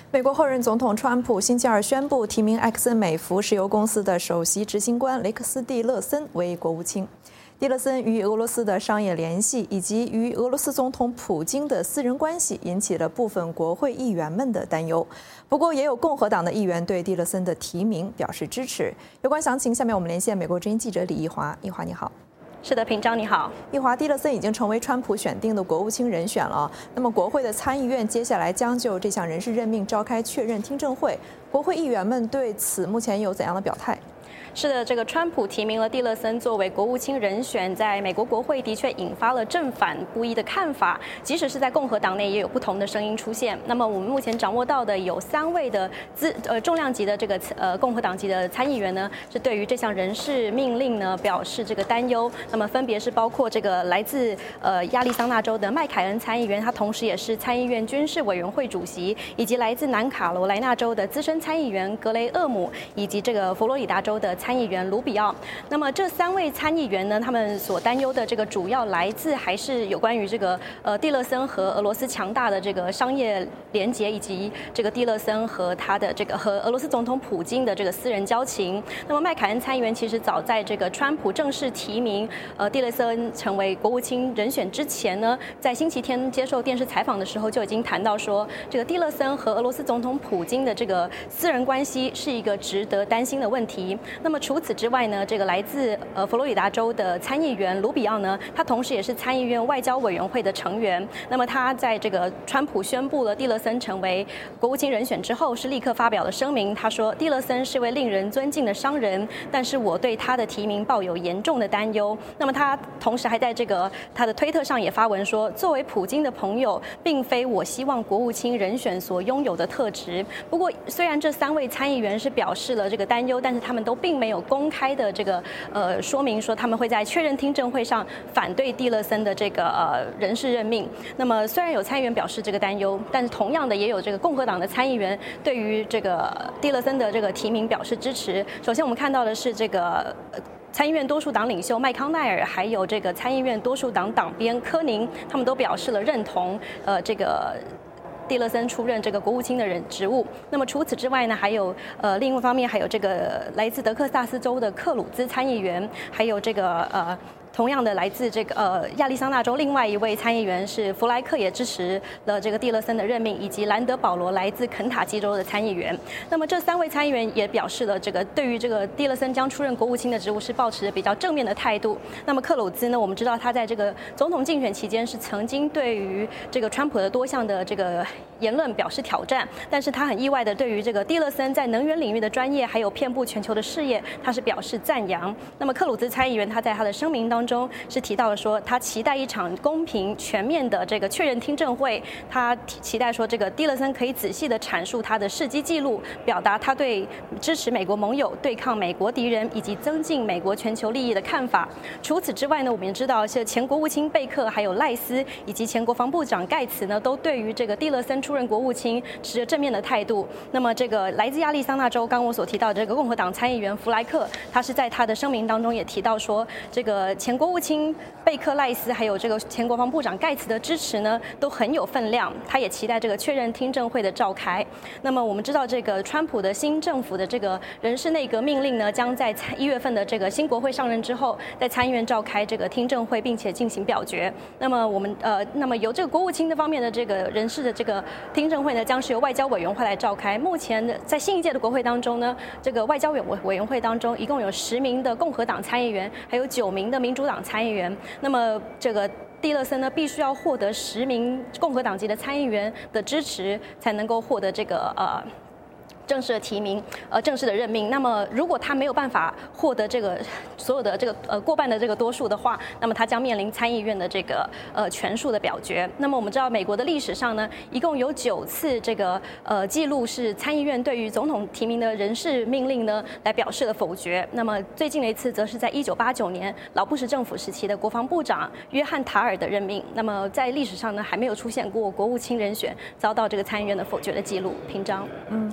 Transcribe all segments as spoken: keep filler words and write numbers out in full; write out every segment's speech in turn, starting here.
美国后任总统川普星期二宣布提名埃克森美孚石油公司的首席执行官雷克斯·蒂勒森为国务卿。蒂勒森与俄罗斯的商业联系以及与俄罗斯总统普京的私人关系引起了部分国会议员们的担忧。不过，也有共和党的议员对蒂勒森的提名表示支持。有关详情，下面我们连线美国之音记者李义华。义华，你好。 是的，平章你好。 义华，蒂勒森已经成为川普选定的国务卿人选了。那么，国会的参议院接下来将就这项人事任命召开确认听证会，国会议员们对此目前有怎样的表态？ 是的，这个川普提名了蒂勒森作为国务卿人选，在美国国会的确引发了正反不一的看法，即使是在共和党内也有不同的声音出现。那么我们目前掌握到的有三位的资呃重量级的这个呃共和党籍的参议员呢，是对于这项人事命令呢表示这个担忧。那么分别是包括这个来自呃亚利桑那州的麦凯恩参议员，他同时也是参议院军事委员会主席，以及来自南卡罗来纳州的资深参议员格雷厄姆，以及这个佛罗里达州的参议员卢比奥。那么这三位参议员呢，他们所担忧的这个主要来自还是有关于这个呃蒂勒森和俄罗斯强大的这个商业连结，以及这个蒂勒森和他的这个和俄罗斯总统普京的这个私人交情。那么麦凯恩参议员其实早在这个川普正式提名呃蒂勒森成为国务卿人选之前呢，在星期天接受电视采访的时候就已经谈到说，这个蒂勒森和俄罗斯总统普京的这个私人关系是一个值得担心的问题。那么除此之外呢，这个来自呃佛罗里达州的参议员卢比奥呢，他同时也是参议院外交委员会的成员。那么他在这个川普宣布了蒂勒森成为国务卿人选之后，是立刻发表了声明。他说，蒂勒森是位令人尊敬的商人，但是我对他的提名抱有严重的担忧。那么他同时还在这个他的推特上也发文说，作为普京的朋友，并非我希望国务卿人选所拥有的特质。不过，虽然这三位参议员是表示了这个担忧，但是他们都并没有公开的这个呃说明说他们会在确认听证会上反对蒂勒森的这个呃人事任命。那么虽然有参议员表示这个担忧，但是同样的也有这个共和党的参议员对于这个蒂勒森的这个提名表示支持。首先我们看到的是这个参议院多数党领袖麦康奈尔，还有这个参议院多数党党鞭柯宁，他们都表示了认同呃这个蒂勒森出任这个国务卿的人职务。那么除此之外呢，还有呃另一方面还有这个来自德克萨斯州的克鲁兹参议员，还有这个呃。同样的，来自这个呃亚利桑那州另外一位参议员是弗莱克，也支持了这个蒂勒森的任命，以及兰德保罗来自肯塔基州的参议员。那么这三位参议员也表示了这个对于这个蒂勒森将出任国务卿的职务是抱持着比较正面的态度。那么克鲁兹呢，我们知道他在这个总统竞选期间是曾经对于这个川普的多项的这个言论表示挑战，但是他很意外的对于这个蒂勒森在能源领域的专业还有遍布全球的事业，他是表示赞扬。那么克鲁兹参议员他在他的声明当中中是提到了说，他期待一场公平全面的这个确认听证会。他期待说，这个蒂勒森可以仔细的阐述他的事迹记录，表达他对支持美国盟友、对抗美国敌人以及增进美国全球利益的看法。除此之外呢，我们也知道是前国务卿贝克、还有赖斯以及前国防部长盖茨呢，都对于这个蒂勒森出任国务卿持着正面的态度。那么，这个来自亚利桑那州，刚我所提到的这个共和党参议员弗莱克，他是在他的声明当中也提到说，这个前国务卿贝克、赖斯还有这个前国防部长盖茨的支持呢，都很有分量。他也期待这个确认听证会的召开。那么我们知道，这个川普的新政府的这个人事内阁命令呢，将在一月份的这个新国会上任之后，在参议院召开这个听证会，并且进行表决。那么我们呃，那么由这个国务卿的方面的这个人事的这个听证会呢，将是由外交委员会来召开。目前在新一届的国会当中呢，这个外交委委员会当中一共有十名的共和党参议员，还有九名的民主党参议员。那么这个蒂勒森呢，必须要获得十名共和党籍的参议员的支持，才能够获得这个呃。正式的提名，呃，正式的任命。那么，如果他没有办法获得这个所有的这个呃过半的这个多数的话，那么他将面临参议院的这个呃全数的表决。那么我们知道，美国的历史上呢，一共有九次这个呃记录是参议院对于总统提名的人事命令呢来表示了否决。那么最近的一次，则是在一九八九年老布什政府时期的国防部长约翰塔尔的任命。那么在历史上呢，还没有出现过国务卿人选遭到这个参议院的否决的记录。平章， 嗯，一会儿。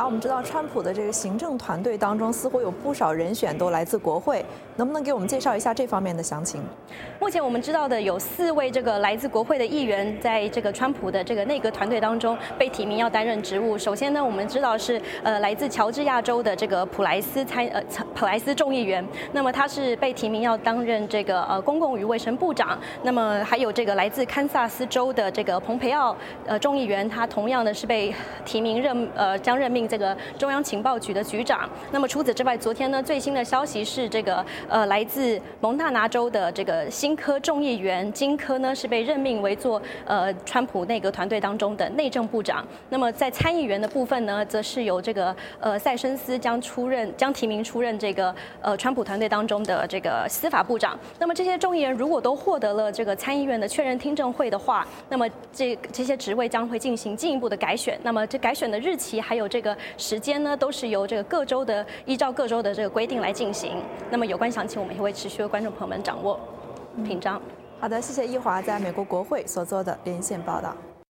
华，我们知道川普的这个行政团队当中似乎有不少人选都来自国会，能不能给我们介绍一下这方面的详情？ 目前我们知道的有四位这个来自国会的议员，在这个川普的这个内阁团队当中被提名要担任职务。首先呢，我们知道是呃来自乔治亚州的这个普莱斯参呃普莱斯众议员，那么他是被提名要担任这个呃公共与卫生部长。那么还有这个来自堪萨斯州的这个蓬佩奥呃众议员，他同样的是被提名任呃将任命这个中央情报局的局长。那么除此之外，昨天呢最新的消息是这个呃来自蒙大拿州的这个新科众议员金科呢是被任命为做呃川普内阁团队当中的内政部长。那么在参议员的部分呢，则是由这个呃塞申斯将出任将提名出任这个呃川普团队当中的这个司法部长。那么这些众议员如果都获得了这个参议院的确认听证会的话，那么这这些职位将会进行进一步的改选。那么这改选的日期还有这个时间呢，都是由这个各州的依照各州的这个规定来进行。那么有关详情，我们也会持续为观众朋友们掌握。品章。 好的，谢谢一华在美国国会所做的连线报道。